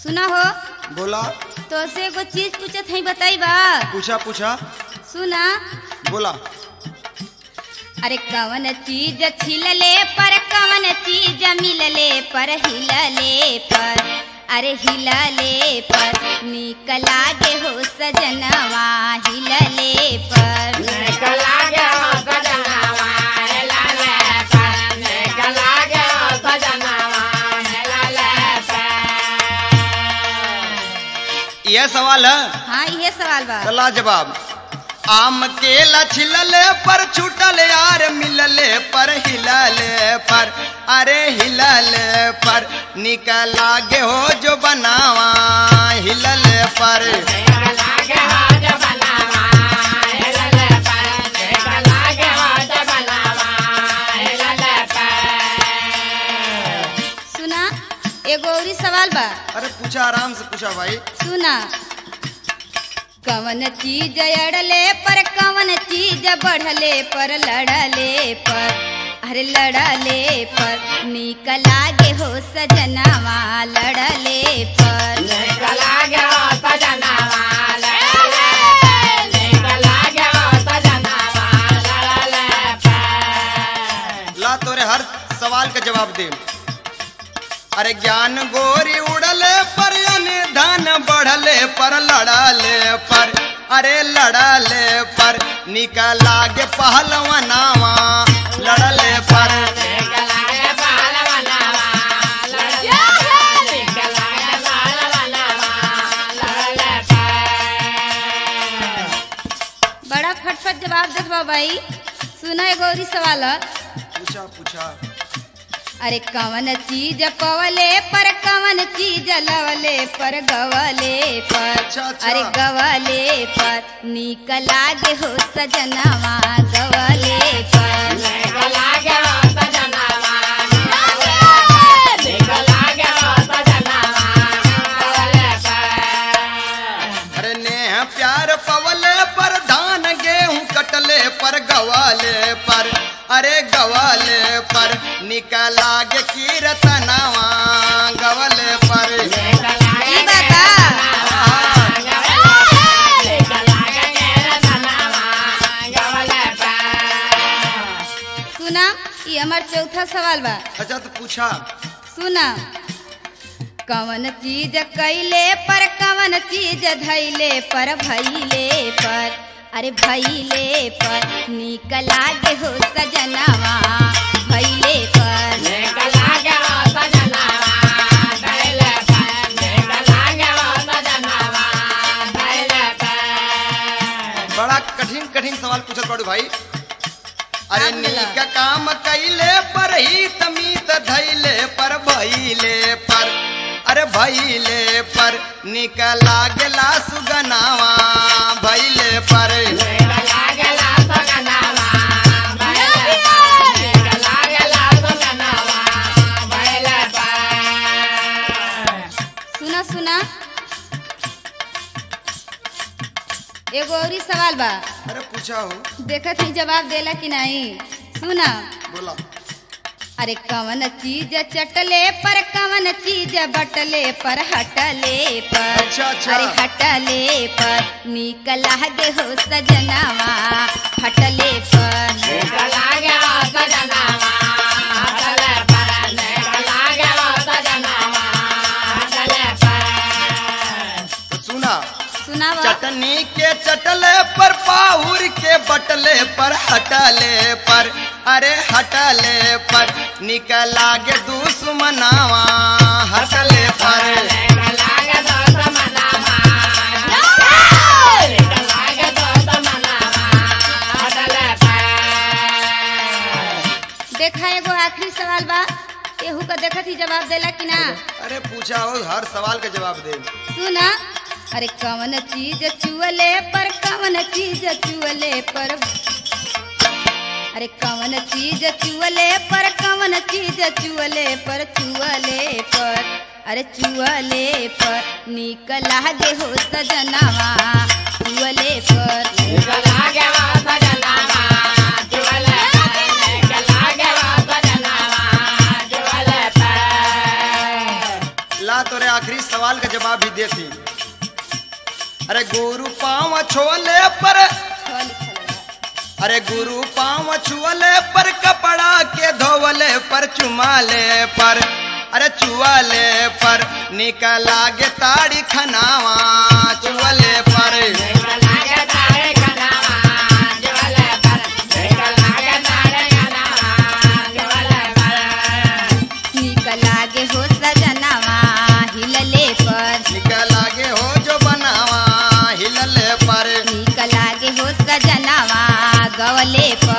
सुना हो बोला। तो से एगो चीज पूछत है बताई बा। पूछा पूछा। सुना बोला। अरे कवन चीज छिलले पर कवन चीज मिलले पर हिलले पर अरे हिलले पर नीक लागे हो सजनवा हिलले पर नीक लागे हो सजनवा हिलले पर नीक लागे हो सजनवा हिलले पर। यह सवाल है। हाँ ये सवाल बा। चला जवाब। आम केला छिलले पर छूटल यार मिलले पर हिलले पर अरे हिलले पर निक लागे हो जो बनावा हिलले पर नीक लागे हो जो बनावा हिलले पर नीक लागे हो जो बनावा हिलले पर। सुना एगो और सवाल बा। अरे पूछा आराम से पूछा भाई। सुना कवन चीज अड़ले पर कवन चीज बढ़ले पर लड़ले पर अरे लड़ले पर नीक लागे हो सजनवा लड़ले पर नीक लागे हो सजनवा लड़ले पर नीक लागे हो सजनवा लड़ले पर। ला तोरे हर सवाल का जवाब दे। अरे ज्ञान गोरी उड़ले पर धन बढ़ले पर लड़ले पर अरे लड़ले पर निक लागे पहलवनावा लड़ले पर नीक लागे पहलवनावा लड़ले पर नीक लागे पहलवनावा लड़ले पर। बड़ा फटफट जवाब देत बा भाई। सुना एगो और सवाल है। पूछा पूछा। अरे कवन चीज पवले पर कवन चीज लवले पर गवले पर अच्छा। अरे गवले पर नीक लागे हो सजनवा गवले पर नीक लागे हो सजनवा नीक लागे हो सजनवा गवले पर। अरे नेह प्यार पवले पर धान गेहूं कटले पर गवाले पर अरे गवाले पर निक लागे कीर्तनवा गवले पर नीक लागे ई बाबा नीक लागे कीर्तनवा गवले पर। सुना ये हमार चौथा सवाल बा। अच्छा तो पूछा। सुना कवन चीज कैले पर कवन चीज धैले पर भैले पर अरे भैले पर नीक लागे हो सजनवा भैले पर नीक लागे हो सजनवा भैले पर नीक लागे हो सजनवा भैले पर। बड़ा कठिन कठिन सवाल पूछत पड़ू भाई। अरे नीक काम कैले पर ही तमीत धैले पर भैले पर अरे भैले पर निक लागेला सुगनावा भैले पर नीक लागेला सुगनावा भैले पर नीक लागेला सुगनावा भैले पर। सुना सुना एगो और सवाल बा। अरे पूछा हो। देखत ही जवाब देला कि नहीं। सुना बोला। अरे कवन चीज चटले पर कवन चीज बटले पर हटले पर अच्छा, अच्छा। अरे हटले पर नीक लागे हो सजनवा हटले पर नीक लागे हो सजनवा हटले पर नीक लागे हो सजनवा हटले पर। तो सुना। सुनावा चटनी के चटले पर पाहुर के बटले पर हटले पर अरे हटले पर निक लागे दुश्मनावा हटले पर नीक लागे दुश्मनावा नीक लागे दुश्मनावा हटले पर। देखा एगो आखिरी सवाल बा। केहू का देखत ही जवाब देला कि ना। अरे पूछा हो हर सवाल का जवाब दे। सुना अरे कवन चीज चुअले पर कवन चीज चुअले पर अरे कवन चीज चुअले पर कवन चीज चुअले पर चुअले पर अरे चुअले पर नीक लागे हो सजनवा चुअले पर नीक लागे हो सजनवा चुअले पर नीक लागे हो सजनवा चुअले पर। ला तोरे आखिरी सवाल का जवाब भी देती। अरे गुरु पाँव छोले पर, छ लिखल बा। अरे गुरु पाँव छुअले पर, कपड़ा के धोवले पर, चुमाले पर, अरे चुआले पर, निकला गे ताड़ी खनावा चुअले पर। निकला गे हो सजनवा हिलले पर, निकला गे हो जो बनावा हिलले पर, निकला गे हो सजनवा गवले पर।